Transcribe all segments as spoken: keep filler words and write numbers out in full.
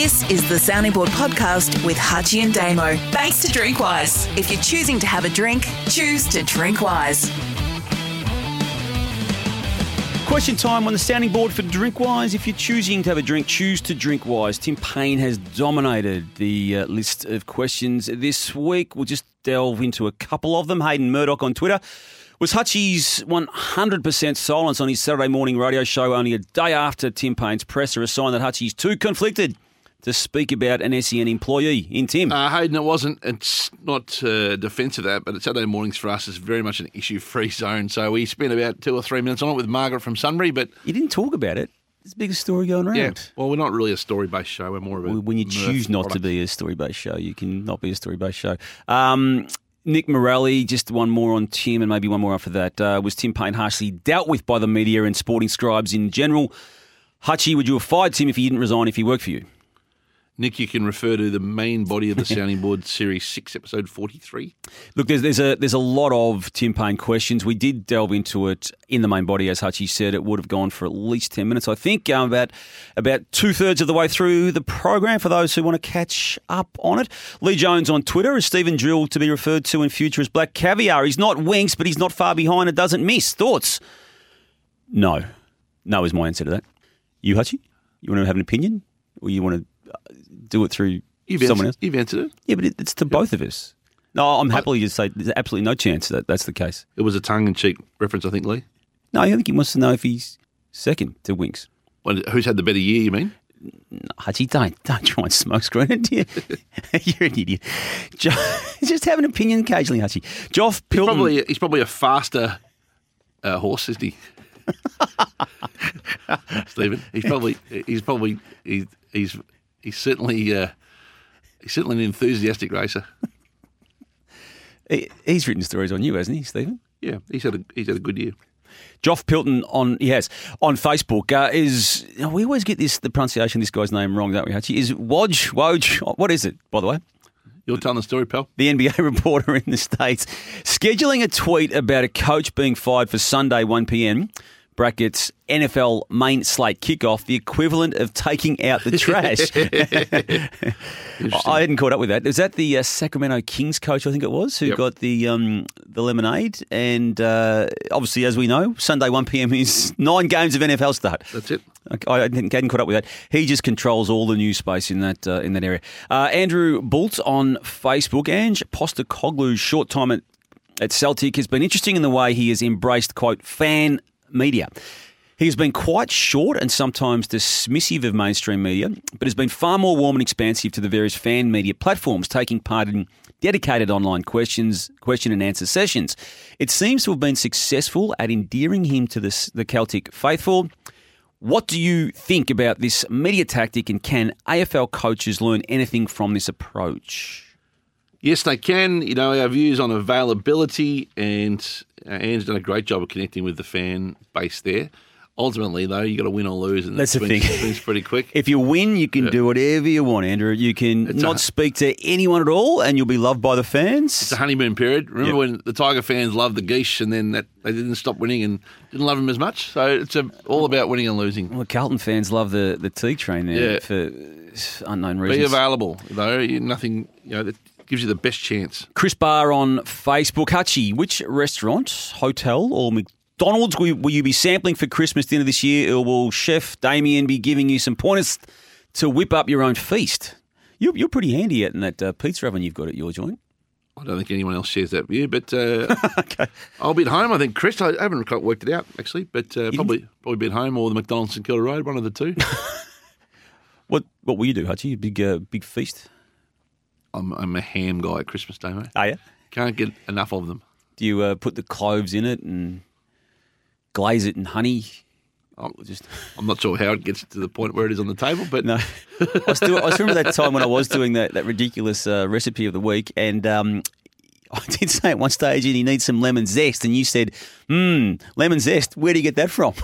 This is the Sounding Board podcast with Hutchie and Damo. Thanks to Drinkwise. If you're choosing to have a drink, choose to Drinkwise. Question time on the Sounding Board for Drinkwise. If you're choosing to have a drink, choose to Drinkwise. Tim Payne has dominated the uh, list of questions this week. We'll just delve into a couple of them. Hayden Murdoch on Twitter. Was Hutchie's one hundred percent silence on his Saturday morning radio show only a day after Tim Payne's presser a sign that Hutchie's too conflicted to speak about an S E N employee in Tim? Uh, Hayden, it wasn't. It's not uh, defence of that, but Saturday mornings for us is very much an issue-free zone. So we spent about two or three minutes on it with Margaret from Sunbury. But you didn't talk about it. It's the biggest story going around. Yeah, well, we're not really a story-based show. We're more of a well, when you choose not product. to be a story-based show, you can not be a story-based show. Um, Nick Morelli, just one more on Tim and maybe one more after that. Uh, was Tim Payne harshly dealt with by the media and sporting scribes in general? Hutchie, would you have fired Tim if he didn't resign if he worked for you? Nick, you can refer to the main body of the Sounding Board, Series six, Episode forty-three. Look, there's there's a there's a lot of Tim Payne questions. We did delve into it in the main body, as Hutchie said. It would have gone for at least ten minutes, I think, um, about about two-thirds of the way through the program for those who want to catch up on it. Lee Jones on Twitter, is Stephen Drill to be referred to in future as Black Caviar? He's not Winks, but he's not far behind and doesn't miss. Thoughts? No. No is my answer to that. You, Hutchie? You want to have an opinion? Or you want to do it through You've someone answered, else? You've answered it. Yeah, but it, it's to both of us. No, I'm happily to say there's absolutely no chance that that's the case. It was a tongue-in-cheek reference, I think, Lee. No, I think he wants to know if he's second to Winks. Well, who's had the better year, you mean? No, Hutchie, don't, don't try and smoke screen it. You're, you're an idiot. Jo- Just have an opinion occasionally, Hutchie. Joff He's Pilton. probably, he's probably a faster uh, horse, isn't he? Stephen, he's probably he's probably he's he's, he's certainly uh, he's certainly an enthusiastic racer. He, he's written stories on you, hasn't he, Stephen? Yeah, he's had a he's had a good year. Joff Pilton on he has on Facebook uh, is you know, we always get this the pronunciation of this guy's name wrong, don't we, Hutchie? Is Woj Woj? What is it, by the way? You're telling the story, pal. The N B A reporter in the States scheduling a tweet about a coach being fired for Sunday one p.m. brackets N F L main slate kickoff, the equivalent of taking out the trash. I hadn't caught up with that. Was that the uh, Sacramento Kings coach, I think it was, who Yep. got the um, the lemonade? And uh, obviously, as we know, Sunday one p.m. is nine games of N F L start. That's it. I hadn't hadn't caught up with that. He just controls all the news space in that uh, in that area. Uh, Andrew Bolt on Facebook. Ange Postecoglou's short time at, at Celtic has been interesting in the way he has embraced, quote, fan media. He has been quite short and sometimes dismissive of mainstream media, but has been far more warm and expansive to the various fan media platforms, taking part in dedicated online questions, question and answer sessions. It seems to have been successful at endearing him to the, the Celtic faithful. What do you think about this media tactic, and can A F L coaches learn anything from this approach? Yes, they can. You know, our views on availability, and uh, Anne's done a great job of connecting with the fan base there. Ultimately, though, you got to win or lose, and That's the swings, thing. swings pretty quick. If you win, you can Yeah. do whatever you want, Andrew. You can It's not a- speak to anyone at all, and you'll be loved by the fans. It's a honeymoon period. Remember Yep. when the Tiger fans loved the Geesh, and then that they didn't stop winning and didn't love him as much? So it's a, all about winning and losing. Well, the Carlton fans love the, the Teague train there Yeah. for unknown reasons. Be available, though. You- Nothing, you know, that gives you the best chance. Chris Barr on Facebook. Hutchie, which restaurant, hotel or McDonald's will, will you be sampling for Christmas dinner this year, or will Chef Damien be giving you some pointers to whip up your own feast? You're, you're pretty handy at in that uh, pizza oven you've got at your joint. I don't think anyone else shares that view, but uh, Okay. I'll be at home. I think, Chris, I haven't quite worked it out, actually, but uh, probably probably be at home or the McDonald's St Kilda Road, one of the two. What what will you do, Hutchie? A big, uh, big feast? I'm, I'm a ham guy at Christmas Day, mate. Are you? Can't get enough of them. Do you uh, put the cloves in it and glaze it in honey? I'm, Just I'm not sure how it gets to the point where it is on the table, but no. I still I still remember that time when I was doing that that ridiculous uh, recipe of the week, and um, I did say at one stage, and he needs some lemon zest, and you said, "Hmm, lemon zest. Where do you get that from?"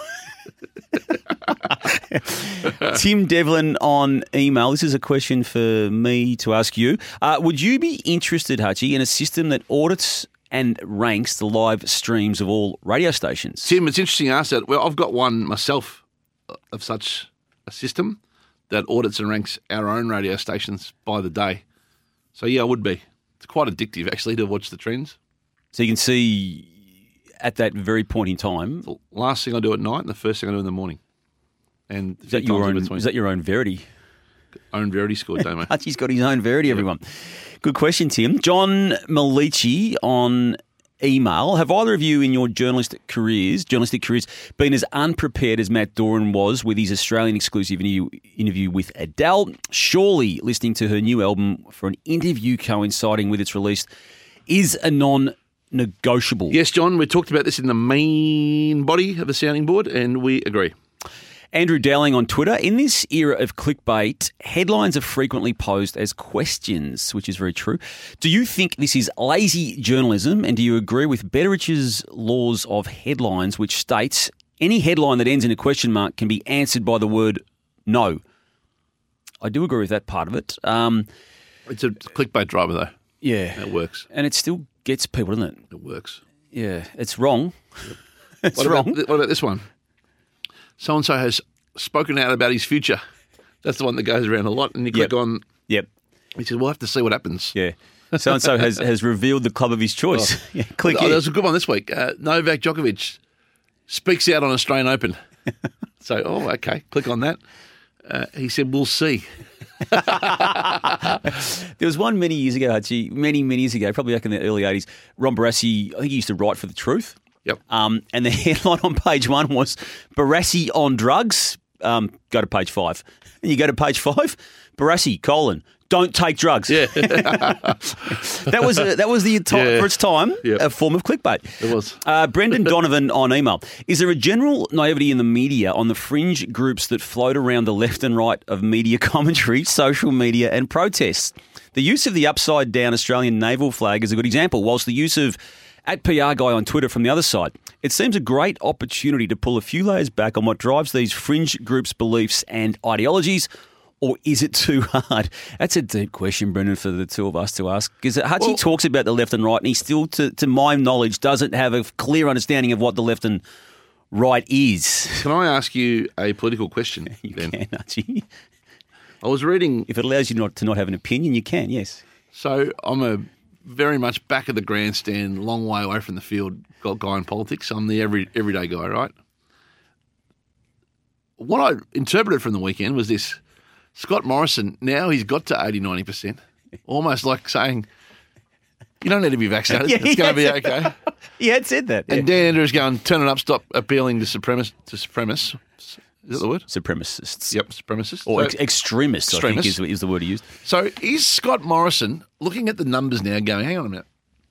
Tim Devlin on email. This is a question for me to ask you. Uh, would you be interested, Hutchie, in a system that audits and ranks the live streams of all radio stations? Tim, it's interesting you ask that. Well, I've got one myself of such a system. that audits and ranks our own radio stations by the day. So, yeah, I would be. It's quite addictive, actually, to watch the trends. So you can see at that very point in time. The last thing I do at night and the first thing I do in the morning. And Is that your own? Is that your own Verity? Own Verity score, Damo. Hutchie's got his own Verity, everyone. Good question, Tim. John Malici on email. Have either of you in your journalistic careers, journalistic careers, been as unprepared as Matt Doran was with his Australian exclusive interview, interview with Adele? Surely listening to her new album for an interview coinciding with its release is a non-negotiable. Yes, John, we talked about this in the main body of the sounding board, and we agree. Andrew Dowling on Twitter. In this era of clickbait, headlines are frequently posed as questions, which is very true. Do you think this is lazy journalism, and do you agree with Betteridge's laws of headlines, which states any headline that ends in a question mark can be answered by the word no? I do agree with that part of it. Um, it's a clickbait driver, though. Yeah. It works. And it still gets people, doesn't it? It works. Yeah. It's wrong. Yep. it's what wrong. About, what about this one? So-and-so has spoken out about his future. That's the one that goes around a lot. And you click yep. on... Yep. He says, we'll have to see what happens. Yeah. So-and-so has, has revealed the club of his choice. Oh. yeah, click oh, here. There's a good one this week. Uh, Novak Djokovic speaks out on Australian Open. So, oh, okay. Click on that. Uh, he said, we'll see. There was one many years ago, Hutchie, many, many years ago, probably back in the early eighties, Ron Barassi, I think he used to write for The Truth. Yep. Um, and the headline on page one was Barassi on drugs. Um, go to page five. And you go to page five, Barassi, colon, don't take drugs. Yeah. that was a, that was the entire, yeah. for its time, yep. a form of clickbait. It was. Uh, Brendan Donovan on email. Is there a general naivety in the media on the fringe groups that float around the left and right of media commentary, social media and protests? The use of the upside down Australian naval flag is a good example, whilst the use of at P R guy on Twitter from the other side. It seems a great opportunity to pull a few layers back on what drives these fringe groups' beliefs and ideologies, or is it too hard? That's a deep question, Brendan, for the two of us to ask. Because Hutchie well, talks about the left and right, and he still, to, to my knowledge, doesn't have a clear understanding of what the left and right is. Can I ask you a political question? You then? can, Hutchie. I was reading... If it allows you not to not have an opinion, you can, yes. So I'm a very much back of the grandstand, long way away from the field guy in politics. I'm the every everyday guy, right? What I interpreted from the weekend was this. Scott Morrison, now he's got to eighty, ninety percent. Almost like saying, you don't need to be vaccinated. yeah, it's going to be said, okay. He had said that. Yeah. And Dan Andrews going, turn it up, stop appealing to supremacists. To supremacists. Is that the word? Supremacists. Yep, supremacists. Or so, ex- extremists, extremists, I think is, is the word he used. So is Scott Morrison looking at the numbers now going, hang on a minute,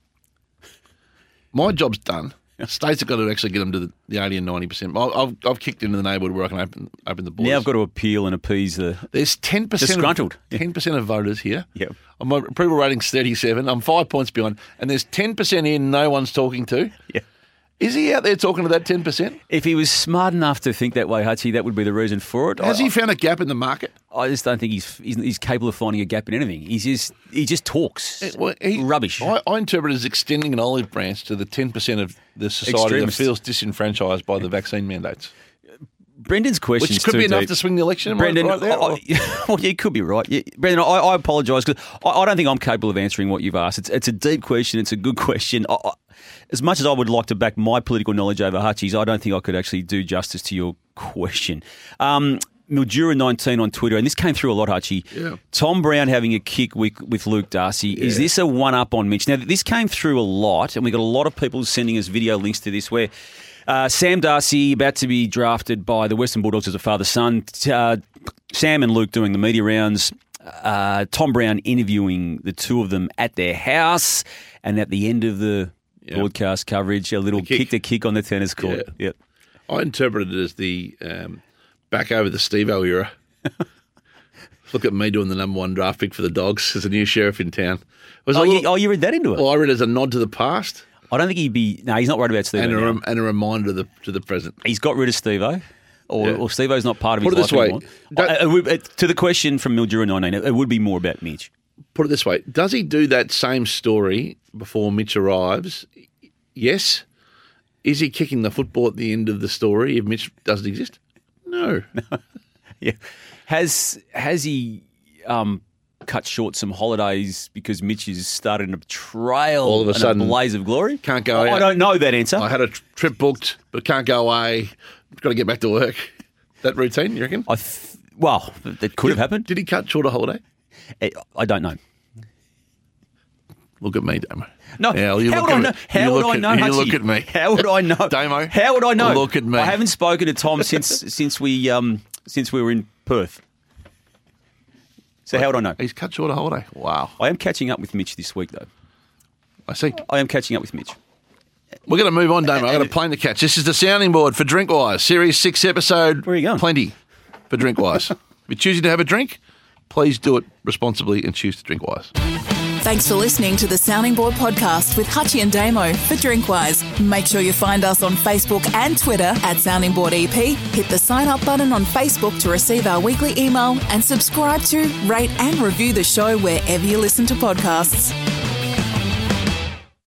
my job's done. States have got to actually get them to the, the eighty and ninety percent. I've, I've kicked into the neighbourhood where I can open open the borders. Now I've got to appeal and appease the There's ten percent disgruntled. Of, ten percent of voters here. Yep. My approval rating's thirty-seven. I'm five points behind. And there's ten percent here no one's talking to. Yeah. Is he out there talking to that ten percent? If he was smart enough to think that way, Hutchie, that would be the reason for it. Has I, he found a gap in the market? I just don't think he's, he's he's capable of finding a gap in anything. He's just he just talks It, well, he, rubbish. I, I interpret it as extending an olive branch to the ten percent of the society Extremist. that feels disenfranchised by the vaccine mandates. Brendan's question, which could be deep. enough to swing the election. Brendan, right there, I, I, well, you could be right. Yeah, Brendan, I, I apologise because I, I don't think I'm capable of answering what you've asked. It's, it's a deep question. It's a good question. I, I, as much as I would like to back my political knowledge over Hutchie's, I don't think I could actually do justice to your question. Um, Mildura nineteen on Twitter, and this came through a lot, Hutchie. Yeah. Tom Brown having a kick with, with Luke Darcy. Yeah. Is this a one-up on Mitch? Now, this came through a lot, and we got a lot of people sending us video links to this where Uh, Sam Darcy about to be drafted by the Western Bulldogs as a father-son. Uh, Sam and Luke doing the media rounds. Uh, Tom Brown interviewing the two of them at their house. And at the end of the yep. broadcast coverage, a little kick. kick to kick on the tennis court. Yeah. Yep. I interpreted it as the um, back over the Steve-O era. Look at me doing the number one draft pick for the Dogs as a new sheriff in town. Was oh, little, you, oh, you read that into it? Well, I read it as a nod to the past. I don't think he'd be. No, he's not worried about Steve-O and a, now. and a reminder to the to the present. He's got rid of Steve-O, or, yeah. or Steve-O's not part of Put his it life this way. anymore. Uh, it would, it, to the question from Mildura nineteen, it would be more about Mitch. Put it this way: does he do that same story before Mitch arrives? Yes. Is he kicking the football at the end of the story if Mitch doesn't exist? No. No. Yeah. Has has he um, cut short some holidays because Mitch has started a trail All of a and sudden, a blaze of glory? Can't go oh, out. I don't know that answer. I had a tr- trip booked, but can't go away. Got to get back to work. That routine, you reckon? I th- well, that could have happened. Did he cut short a holiday? I, I don't know. Look at me, Damo. No, Yeah, you how look would I at know? me. How You would look I at- know? you Hutchie? look at me. How would I know, Damo, How would I know? look at me. I haven't spoken to Tom since since we um since we were in Perth. So how would I know? He's cut short a holiday. Wow. I am catching up with Mitch this week, though. I see. I am catching up with Mitch. We're going to move on, Damo. I've got a plane to catch. This is the sounding board for Drinkwise, Series six episode. Where are you going? Plenty for Drinkwise. If you're choosing to have a drink, please do it responsibly and choose to drink wise. Thanks for listening to the Sounding Board podcast with Hutchie and Damo for Drinkwise. Make sure you find us on Facebook and Twitter at Sounding Board E P. Hit the sign up button on Facebook to receive our weekly email and subscribe to, rate and review the show wherever you listen to podcasts.